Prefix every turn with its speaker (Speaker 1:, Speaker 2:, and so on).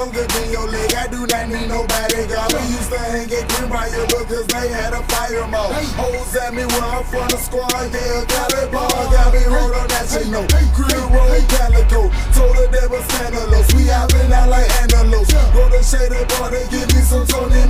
Speaker 1: stronger than your leg. I do not need nobody, God. We used to hang at Greenbrier because they had a fire mode. Hoes at me where I'm from, the squad, yeah, Cali ball. Got me rolled on that shit, no. Crib roll, calico. Told her they was scandalous. We hopping out like antelopes. Go to Shady Bar, they give me some Tony.